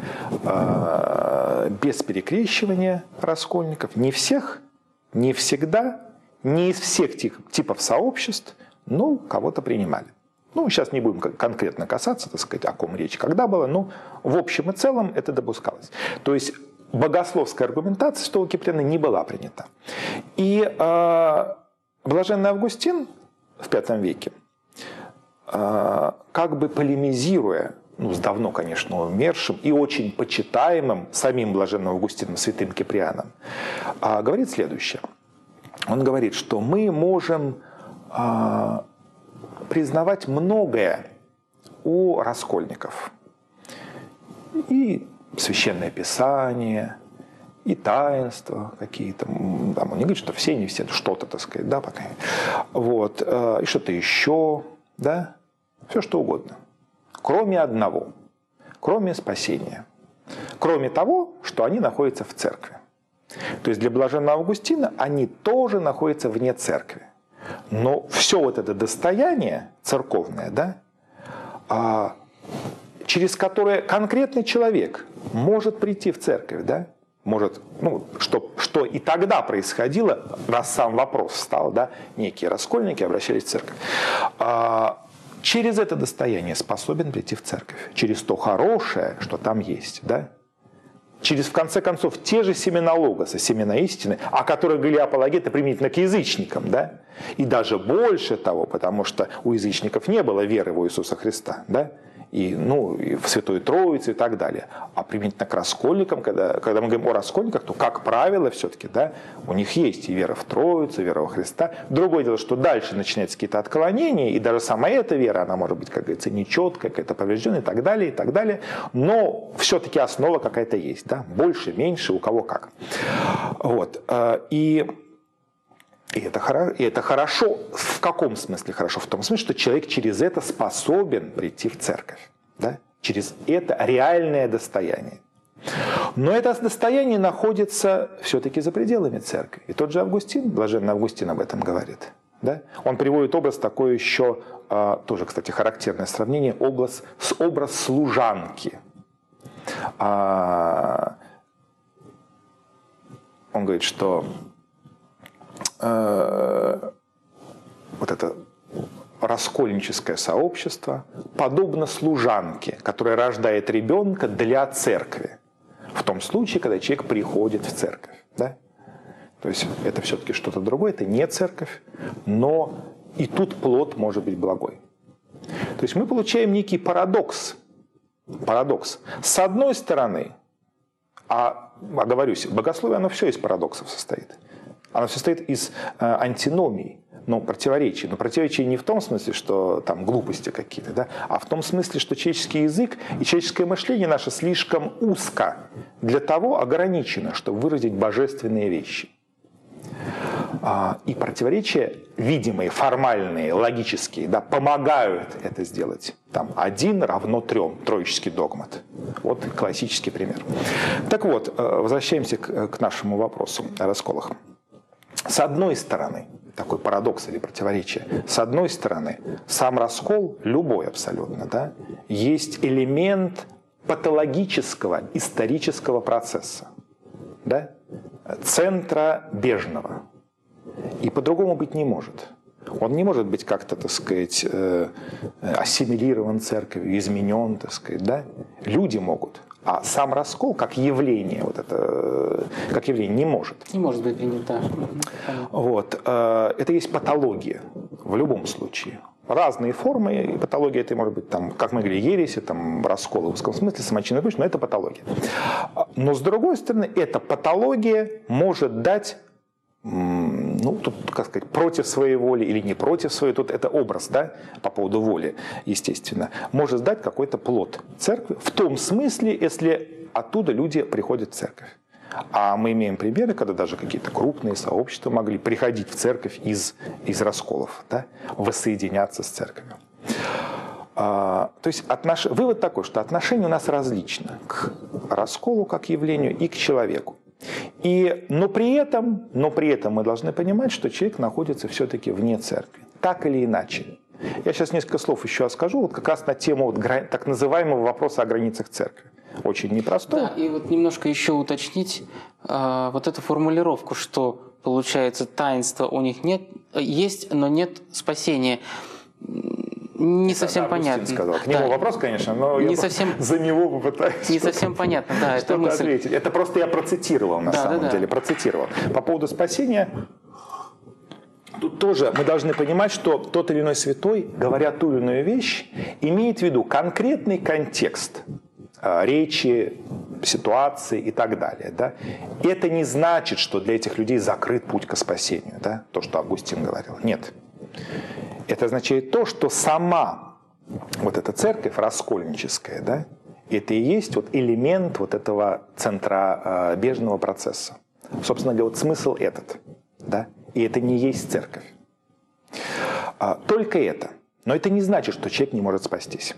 без перекрещивания раскольников, не всех, не всегда, не из всех типов сообществ, ну, кого-то принимали. Ну, сейчас не будем конкретно касаться, так сказать, о ком речь, когда было, но в общем и целом это допускалось. То есть богословская аргументация святого Киприана не была принята. И э, блаженный Августин в пятом веке, э, как бы полемизируя, ну, с давно, конечно, умершим и очень почитаемым самим блаженным Августином, святым Киприаном, э, говорит следующее. Он говорит, что мы можем э, признавать многое у раскольников. И Священное Писание, и таинства какие-то. Там, он не говорит, что все, не все, что-то, так сказать, да, пока. Вот. И что-то еще, да, все что угодно. Кроме одного, кроме спасения. Кроме того, что они находятся в церкви. То есть для блаженного Августина они тоже находятся вне церкви. Но все вот это достояние церковное, да, через которое конкретный человек может прийти в церковь, да, может, ну, что, что и тогда происходило, раз сам вопрос встал, да, некие раскольники обращались в церковь, через это достояние способен прийти в церковь, через то хорошее, что там есть, да. Через, в конце концов, те же семена логоса, семена истины, о которых говорили апологеты применительно к язычникам, да? И даже больше того, потому что у язычников не было веры в Иисуса Христа, да? И, ну, и в Святую Троицу и так далее. А применительно к раскольникам, когда, когда мы говорим о раскольниках, то, как правило, все-таки, да, у них есть и вера в Троицу, и вера во Христа. Другое дело, что дальше начинаются какие-то отклонения, и даже сама эта вера, она может быть, как говорится, нечеткая, какая-то поврежденная и так далее, и так далее. Но все-таки основа какая-то есть, да, больше, меньше, у кого как. Вот. И... И это, и это хорошо. В каком смысле хорошо? В том смысле, что человек через это способен прийти в церковь. Да? Через это реальное достояние. Но это достояние находится все-таки за пределами церкви. И тот же Августин, блаженный Августин об этом говорит. Да? Он приводит образ такой еще, тоже, кстати, характерное сравнение, образ, образ служанки. Он говорит, что вот это раскольническое сообщество подобно служанке, которая рождает ребенка для церкви. В том случае, когда человек приходит в церковь. Да? То есть это все-таки что-то другое, это не церковь, но и тут плод может быть благой. То есть мы получаем некий парадокс. Парадокс. С одной стороны, а оговорюсь, богословие, оно все из парадоксов состоит. Оно состоит из э, антиномий, ну, противоречий. Но противоречия не в том смысле, что там глупости какие-то, да, а в том смысле, что человеческий язык и человеческое мышление наше слишком узко для того ограничено, чтобы выразить божественные вещи. А, и противоречия, видимые, формальные, логические, да, помогают это сделать. Там один равно трем, троический догмат. Вот классический пример. Так вот, возвращаемся к, к нашему вопросу о расколах. С одной стороны, такой парадокс или противоречие, с одной стороны, сам раскол, любой абсолютно, да, есть элемент патологического исторического процесса, да, центра бежного. И по-другому быть не может. Он не может быть как-то, так сказать, ассимилирован церковью, изменен, так сказать, да. Люди могут. А сам раскол, как явление, вот это, как явление, не может. Не может быть принято. Вот. Это есть патология в любом случае. Разные формы, и патология это может быть, там, как мы говорили, ереси, там, расколы в узком смысле, самочинная прочь, но это патология. Но с другой стороны, эта патология может дать, ну, тут, как сказать, против своей воли или не против своей, тут это образ, да, по поводу воли, естественно, может дать какой-то плод церкви, в том смысле, если оттуда люди приходят в церковь. А мы имеем примеры, когда даже какие-то крупные сообщества могли приходить в церковь из, из расколов, да, воссоединяться с церковью. А, то есть отнош... вывод такой, что отношение у нас различно к расколу как явлению и к человеку. И, но, при этом, но при этом мы должны понимать, что человек находится все-таки вне церкви. Так или иначе. Я сейчас несколько слов еще скажу, вот как раз на тему вот, так называемого вопроса о границах церкви. Очень непростой. Да, и вот немножко еще уточнить э, вот эту формулировку, что, получается, таинства у них нет, есть, но нет спасения. Не это совсем Августин понятно. сказал. К нему да. вопрос, конечно, но не я совсем, за него попытаюсь. Не совсем понятно, да, это мысль. Ответить. Это просто я процитировал на да, самом да, деле, да. процитировал. По поводу спасения, тут тоже мы должны понимать, что тот или иной святой, говоря ту или иную вещь, имеет в виду конкретный контекст э, речи, ситуации и так далее. Да? Это не значит, что для этих людей закрыт путь к спасению, да? То, что Августин говорил. Нет. Это означает то, что сама вот эта церковь раскольническая, да, это и есть вот элемент вот этого центробежного процесса. Собственно говоря, вот смысл этот. Да? И это не есть церковь. А, только это. Но это не значит, что человек не может спастись.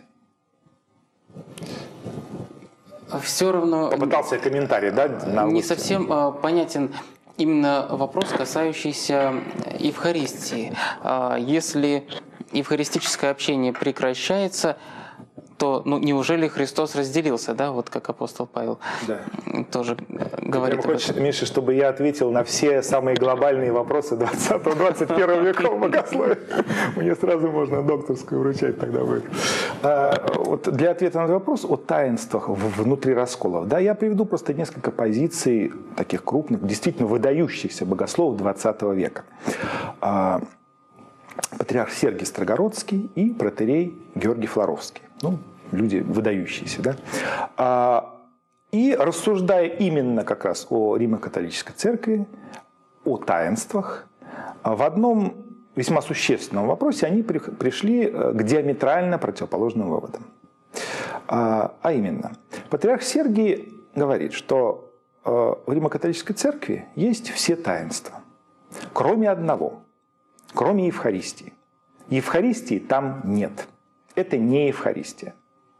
Все равно... Попытался комментарий, да? На не совсем а, понятен именно вопрос, касающийся Евхаристии. А, если евхаристическое общение прекращается, то ну, неужели Христос разделился, да, вот как апостол Павел да. тоже говорит об этом. Хочешь, Миша, чтобы я ответил на все самые глобальные вопросы двадцатого-двадцать первого веков богословия? Мне сразу можно докторскую вручать тогда будет. А, вот для ответа на этот вопрос о таинствах внутри расколов, да, я приведу просто несколько позиций таких крупных, действительно выдающихся богословов двадцатого века. А, патриарх Сергий Строгородский и протоиерей Георгий Флоровский. Ну, люди выдающиеся, да. А, и рассуждая именно как раз о Римо-католической церкви, о таинствах, в одном весьма существенном вопросе они при, пришли к диаметрально противоположным выводам. А, а именно, патриарх Сергий говорит, что в Римо-католической церкви есть все таинства, кроме одного, кроме Евхаристии. Евхаристии там нет. Это не Евхаристия.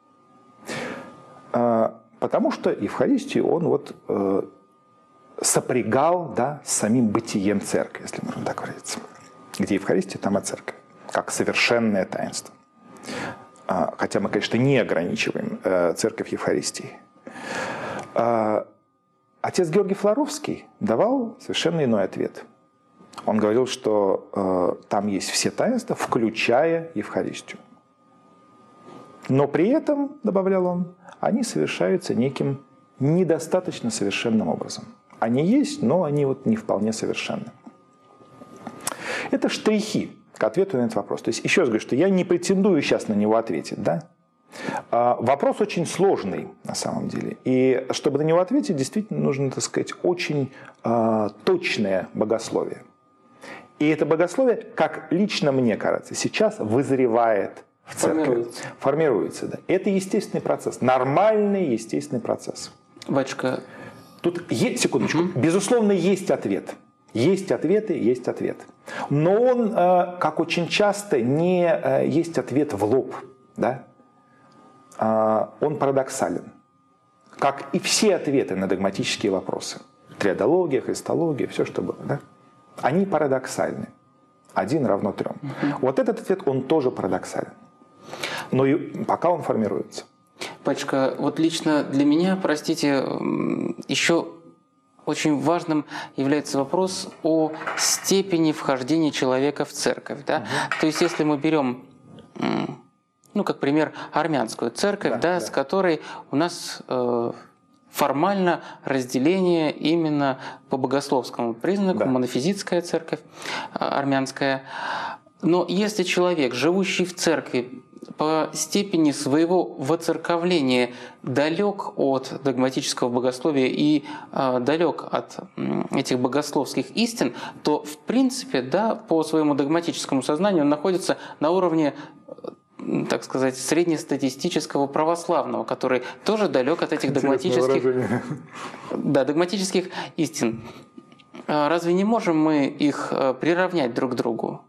Потому что Евхаристию он вот э, сопрягал, да, с самим бытием церкви, если можно так выразиться. Где Евхаристия, там и церковь, как совершенное таинство. А, хотя мы, конечно, не ограничиваем э, церковь Евхаристией. А, отец Георгий Флоровский давал совершенно иной ответ. Он говорил, что э, там есть все таинства, включая Евхаристию. Но при этом, добавлял он, они совершаются неким недостаточно совершенным образом. Они есть, но они вот не вполне совершенны. Это штрихи к ответу на этот вопрос. То есть, еще раз говорю, что я не претендую сейчас на него ответить. Да? А, вопрос очень сложный на самом деле. И чтобы на него ответить, действительно нужно, так сказать, очень а, точное богословие. И это богословие, как лично мне кажется, сейчас вызревает в церкви. Формируется. Формируется, да. Это естественный процесс. Нормальный естественный процесс. Батюшка. Тут есть, секундочку, Угу. безусловно, есть ответ. Есть ответы, есть ответ. Но он, как очень часто, не есть ответ в лоб. Да? Он парадоксален. Как и все ответы на догматические вопросы. Триадология, христология, все, что было. Да? Они парадоксальны. Один равно трем. Угу. Вот этот ответ, он тоже парадоксален. Но и пока он формируется. Батюшка, вот лично для меня, простите, еще очень важным является вопрос о степени вхождения человека в церковь. Да? Угу. То есть, если мы берем, ну, как пример, армянскую церковь, да, да, да. с которой у нас э, формально разделение именно по богословскому признаку, да. монофизитская церковь армянская. Но если человек, живущий в церкви, по степени своего воцерковления далек от догматического богословия и э, далек от э, этих богословских истин, то в принципе, да, по своему догматическому сознанию он находится на уровне, э, так сказать, среднестатистического православного, который тоже далек от этих догматических, да, догматических истин. Разве не можем мы их приравнять друг к другу?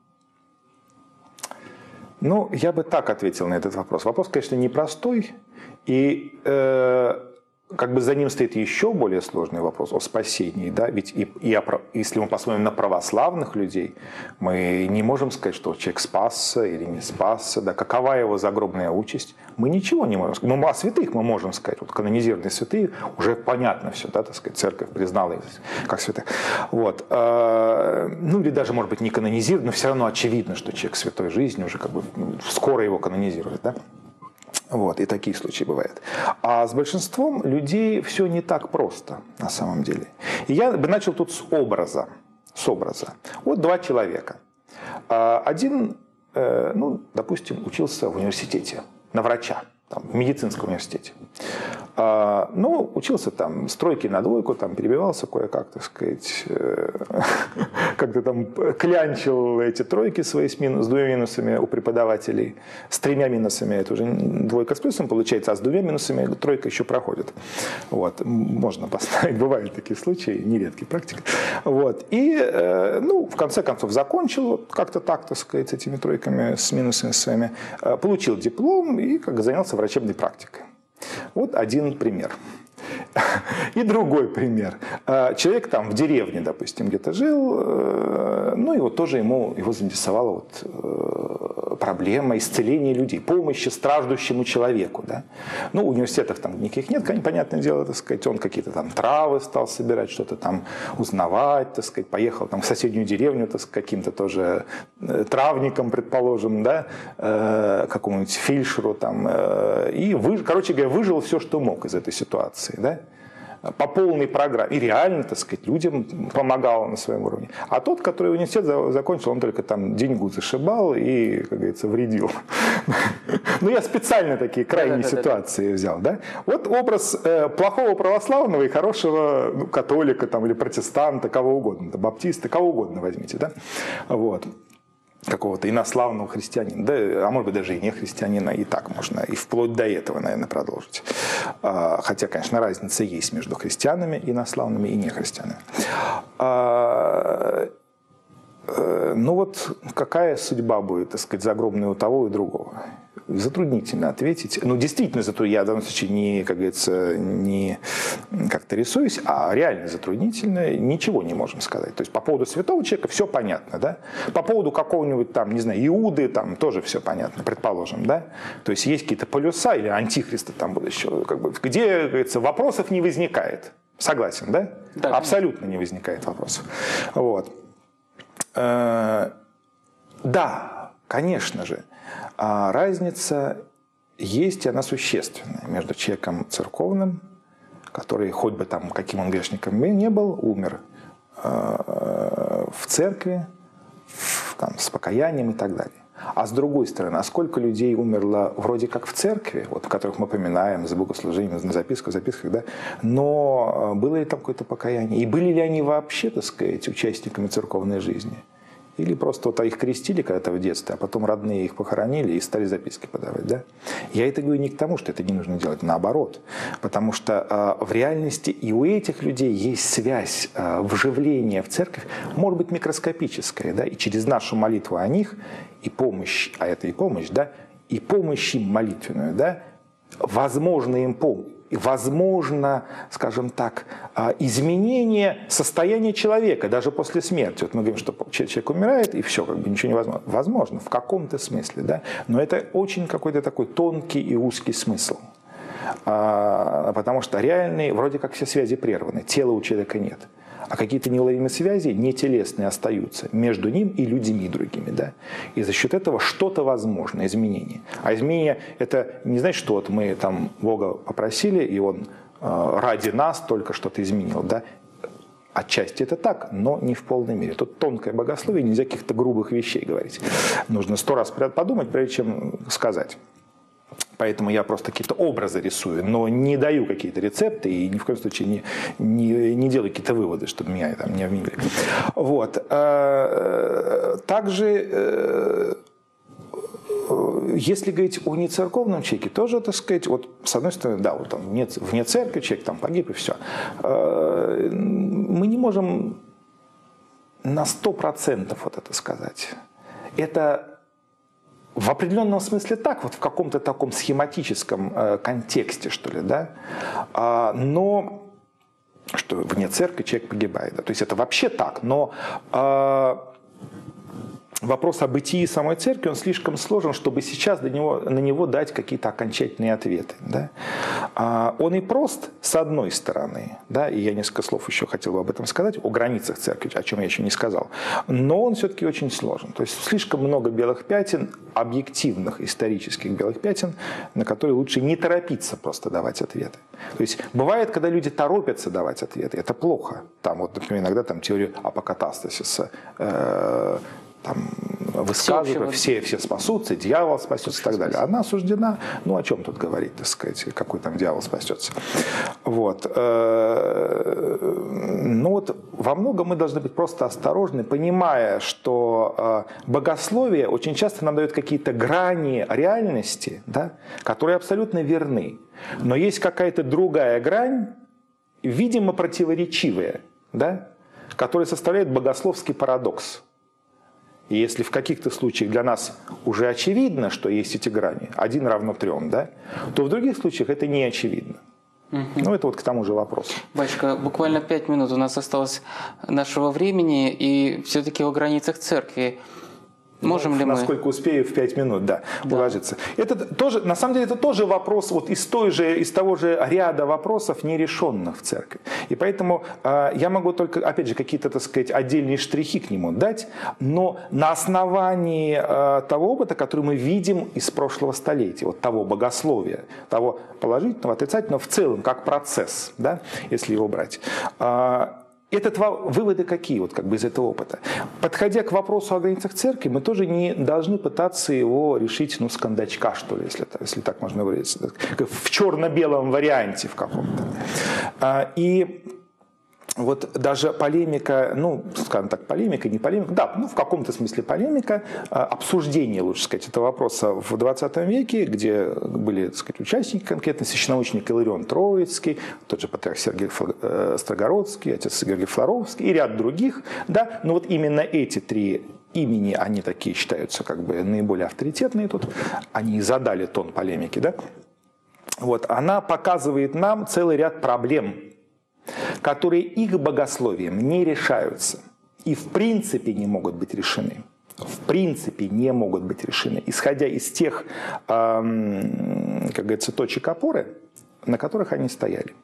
Ну, я бы так ответил на этот вопрос. Вопрос, конечно, непростой. И э, как бы за ним стоит еще более сложный вопрос о спасении, да, ведь и, и о, если мы посмотрим на православных людей, мы не можем сказать, что человек спасся или не спасся, да, какова его загробная участь, мы ничего не можем сказать. Ну, о святых мы можем сказать, вот канонизированные святые, уже понятно все, да, так сказать, церковь признала их как святых. Вот. Ну, или даже, может быть, не канонизирован, но все равно очевидно, что человек святой жизни уже как бы скоро его канонизируют, да. Вот, и такие случаи бывают. А с большинством людей все не так просто на самом деле. И я бы начал тут с образа. С образа. Вот два человека. Один, ну, допустим, учился в университете на врача, там, в медицинском университете. Ну, учился там с тройки на двойку, там перебивался кое-как, так сказать, как-то там клянчил эти тройки свои с, минус, с двумя минусами у преподавателей, с тремя минусами это уже двойка с плюсом получается, а с двумя минусами тройка еще проходит. Вот, можно поставить, бывают такие случаи, нередкий практика. Вот, и, ну, в конце концов закончил как-то так, так сказать, с этими тройками, с минусами своими, получил диплом и как бы занялся врачебной практикой. Вот один пример. И другой пример. Человек там в деревне, допустим, где-то жил, ну и вот тоже ему, его заинтересовала вот проблема исцеления людей, помощи страждущему человеку. Да? Ну, университетов там никаких нет, понятное дело, так сказать, он какие-то там травы стал собирать, что-то там узнавать, так сказать, поехал там в соседнюю деревню, так сказать, каким-то тоже травником, предположим, да, какому-нибудь фельдшеру там, и, вы, короче говоря, выжил все, что мог из этой ситуации. Да? По полной программе. И реально, так сказать, людям помогал на своем уровне. А тот, который университет закончил, он только там деньгу зашибал и, как говорится, вредил. Ну, я специально такие крайние ситуации взял. Да? Вот образ плохого православного и хорошего католика там, или протестанта, кого угодно, баптиста, кого угодно возьмите. Да? Вот. Какого-то инославного христианина, да, а может быть даже и не христианина, и так можно, и вплоть до этого, наверное, продолжить. Хотя, конечно, разница есть между христианами инославными и нехристианами. Ну вот какая судьба будет, так сказать, загробная у того и другого? Затруднительно ответить. Ну, действительно, зато я в данном случае не, как говорится, не как-то рисуюсь, а реально затруднительно, ничего не можем сказать. То есть по поводу святого человека все понятно, да? По поводу какого-нибудь там, не знаю, Иуды, там тоже все понятно, предположим, да? То есть есть какие-то полюса или антихриста там будущего, как бы, где, как говорится, вопросов не возникает. Согласен, да? Да, абсолютно не возникает вопросов. Вот. Да, конечно же, разница есть, и она существенная между человеком церковным, который, хоть бы там каким он грешником не был, умер в церкви, там, с покаянием и так далее. А с другой стороны, а сколько людей умерло вроде как в церкви, вот, которых мы поминаем за богослужением, на записках, записках, да, но было ли там какое-то покаяние? И были ли они вообще, так сказать, участниками церковной жизни? Или просто вот их крестили когда-то в детстве, а потом родные их похоронили и стали записки подавать. Да? Я это говорю не к тому, что это не нужно делать, наоборот. Потому что э, в реальности и у этих людей есть связь, э, вживления в церковь, может быть микроскопическая. Да? И через нашу молитву о них, и помощь, а это и помощь, да? И помощь им молитвенную, да? Возможно им помощь. И возможно, скажем так, изменение состояния человека даже после смерти. Вот мы говорим, что человек умирает, и все, как бы ничего невозможно. Возможно, в каком-то смысле, да? Но это очень какой-то такой тонкий и узкий смысл. А, потому что реальные, вроде как все связи прерваны, тела у человека нет. А какие-то неуловимые связи, нетелесные, остаются между ним и людьми другими. Да? И за счет этого что-то возможно, изменение. А изменение – это не значит, что вот мы там Бога попросили, и Он э, ради нас только что-то изменил. Да? Отчасти это так, но не в полной мере. Тут тонкое богословие, нельзя каких-то грубых вещей говорить. Нужно сто раз подумать, прежде чем сказать. Поэтому я просто какие-то образы рисую, но не даю какие-то рецепты и ни в коем случае не, не, не делаю какие-то выводы, чтобы меня там не обвинили. Вот. Также, если говорить о нецерковном человеке, тоже, так сказать, вот с одной стороны, да, вот там вне церкви человек там погиб и все. Мы не можем на сто процентов вот это сказать. Это в определенном смысле так, вот в каком-то таком схематическом э, контексте, что ли, да, а, но что вне церкви человек погибает, да? То есть это вообще так, но а, вопрос о бытии самой церкви, он слишком сложен, чтобы сейчас для него, на него дать какие-то окончательные ответы. Да? А, он и прост, с одной стороны, да, и я несколько слов еще хотел бы об этом сказать, о границах церкви, о чем я еще не сказал, но он все-таки очень сложен. То есть слишком много белых пятен, объективных исторических белых пятен, на которые лучше не торопиться просто давать ответы. То есть бывает, когда люди торопятся давать ответы, это плохо. Там, вот, например, иногда там, теорию апокатастасиса, э там высказывают, все, все спасутся, дьявол спасется и так далее. Она осуждена, ну о чем тут говорить, так сказать, какой там дьявол спасется. Вот. Ну вот во многом мы должны быть просто осторожны, понимая, что богословие очень часто нам дает какие-то грани реальности, да, которые абсолютно верны. Но есть какая-то другая грань, видимо противоречивая, да, которая составляет богословский парадокс. И если в каких-то случаях для нас уже очевидно, что есть эти грани, один равно трем, да, то в других случаях это не очевидно. Угу. Ну, это вот к тому же вопросу. Батюшка, буквально пять минут у нас осталось нашего времени, и все-таки о границах церкви. Можем ну, ли мы? Насколько успею в пять минут, да, да, уложиться. Это тоже, на самом деле, это тоже вопрос вот из, той же, из того же ряда вопросов, нерешенных в церкви. И поэтому э, я могу только, опять же, какие-то, так сказать, отдельные штрихи к нему дать, но на основании э, того опыта, который мы видим из прошлого столетия, вот того богословия, того положительного, отрицательного, в целом, как процесс, да, если его брать. Э, Это два выводы какие вот как бы из этого опыта? Подходя к вопросу о границах церкви, мы тоже не должны пытаться его решить, ну, с кондачка, что ли, если, если так можно выразиться, в черно-белом варианте в каком-то. И вот даже полемика, ну, скажем так, полемика, не полемика, да, ну, в каком-то смысле полемика, обсуждение, лучше сказать, этого вопроса в двадцатом веке, где были, так сказать, участники конкретно, священномученик Иларион Троицкий, тот же патриарх Сергий Строгородский, отец Георгий Флоровский и ряд других, да, но вот именно эти три имени, они такие считаются как бы наиболее авторитетные тут, они задали тон полемики, да, вот, она показывает нам целый ряд проблем, которые их богословием не решаются и в принципе не могут быть решены. В принципе не могут быть решены, исходя из тех, эм, как говорится, точек опоры, на которых они стояли.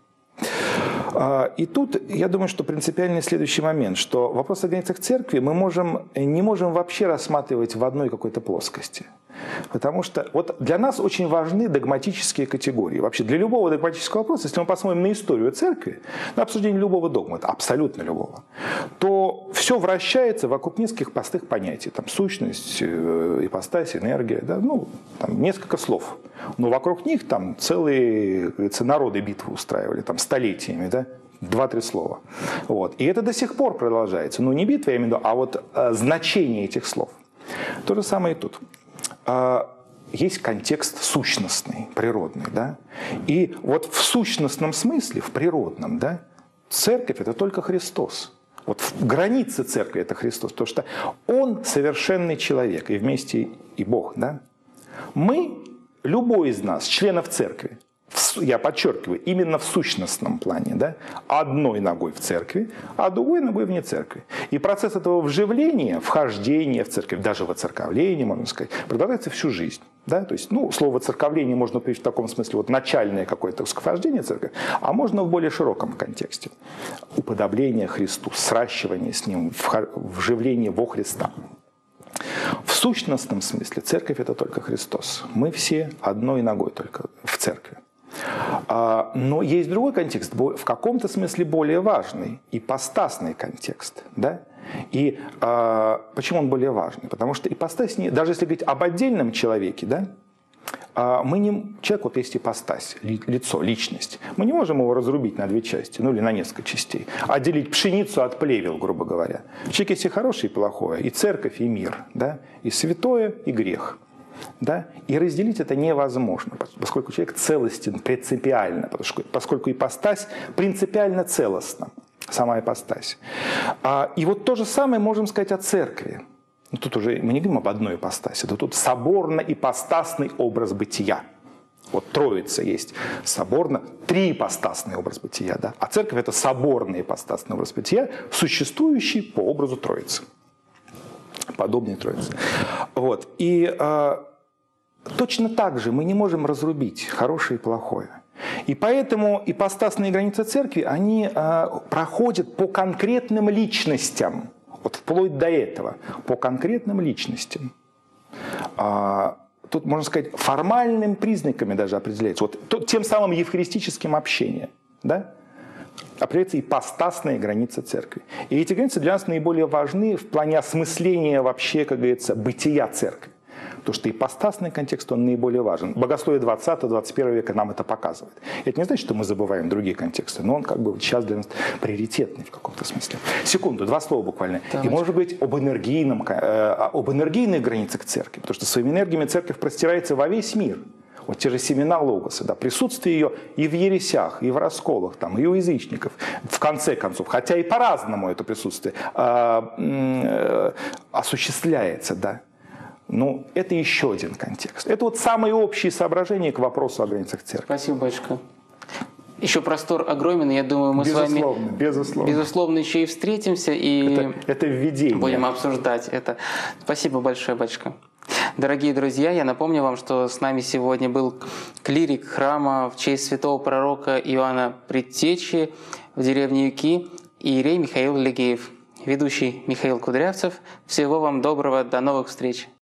И тут, я думаю, что принципиальный следующий момент, что вопрос о границах церкви мы можем, не можем вообще рассматривать в одной какой-то плоскости. Потому что вот для нас очень важны догматические категории. Вообще для любого догматического вопроса, если мы посмотрим на историю церкви, на обсуждение любого догмата, абсолютно любого, то все вращается вокруг нескольких простых понятий. Там сущность, ипостась, энергия, да, ну, там несколько слов. Но вокруг них там целые, как говорится, народы битвы устраивали, там столетиями, да, два-три слова. Вот. И это до сих пор продолжается. Ну, не битва, я имею в виду, а вот а, значение этих слов. То же самое и тут. Есть контекст сущностный, природный, да? И вот в сущностном смысле, в природном, да, церковь – это только Христос. Вот в границе церкви – это Христос, потому что Он совершенный человек, и вместе и Бог, да? Мы, любой из нас, членов церкви, я подчеркиваю, именно в сущностном плане, да, одной ногой в церкви, а другой ногой вне церкви. И процесс этого вживления, вхождения в церковь, даже воцерковления, можно сказать, продолжается всю жизнь. Да? То есть, ну, слово «воцерковление» можно привести в таком смысле, вот начальное какое-то вхождение в церковь, а можно в более широком контексте. Уподобление Христу, сращивание с Ним, вживление во Христа. В сущностном смысле церковь – это только Христос. Мы все одной ногой только в церкви. Но есть другой контекст, в каком-то смысле более важный, ипостасный контекст. Да? И а, почему он более важный? Потому что ипостась, даже если говорить об отдельном человеке, да, мы не, человек, вот есть ипостась, лицо, личность, мы не можем его разрубить на две части, ну или на несколько частей, отделить пшеницу от плевел, грубо говоря. Человек есть и хорошее, и плохое, и церковь, и мир, да, и святое, и грех. Да? И разделить это невозможно, поскольку человек целостен принципиально, поскольку ипостась принципиально целостна, сама ипостась. И вот то же самое можем сказать о церкви. Ну, тут уже мы не говорим об одной ипостаси, да, тут соборно-ипостасный образ бытия. Вот Троица есть соборно, триипостасный образ бытия, да? А церковь – это соборный ипостасный образ бытия, существующий по образу Троицы, подобный Троице. Вот. И э, точно так же мы не можем разрубить хорошее и плохое. И поэтому ипостасные границы церкви, они э, проходят по конкретным личностям, вот вплоть до этого, по конкретным личностям. Э, Тут, можно сказать, формальными признаками даже определяется. Вот тем самым евхаристическим общением, да, определяется ипостасная граница церкви. И эти границы для нас наиболее важны в плане осмысления вообще, как говорится, бытия церкви. Потому что ипостасный контекст, он наиболее важен. Богословие двадцатого-двадцать первого века нам это показывает. Это не значит, что мы забываем другие контексты, но он как бы сейчас для нас приоритетный в каком-то смысле. Секунду, два слова буквально. Да, и может быть об, энергийном, э, об энергийных границах церкви, потому что своими энергиями церковь простирается во весь мир. Вот те же семена Логоса, да, присутствие ее и в ересях, и в расколах, там, и у язычников, в конце концов, хотя и по-разному это присутствие э, э, осуществляется, да. Ну, это еще один контекст. Это вот самые общие соображения к вопросу о границах церкви. Спасибо, батюшка. Еще простор огромен, я думаю, мы безусловно, с вами безусловно. безусловно еще и встретимся и это, это введение. Будем обсуждать это. Спасибо большое, батюшка. Дорогие друзья, я напомню вам, что с нами сегодня был клирик храма в честь святого пророка Иоанна Предтечи в деревне Юки иерей Михаил Легеев. Ведущий Михаил Кудрявцев. Всего вам доброго, до новых встреч.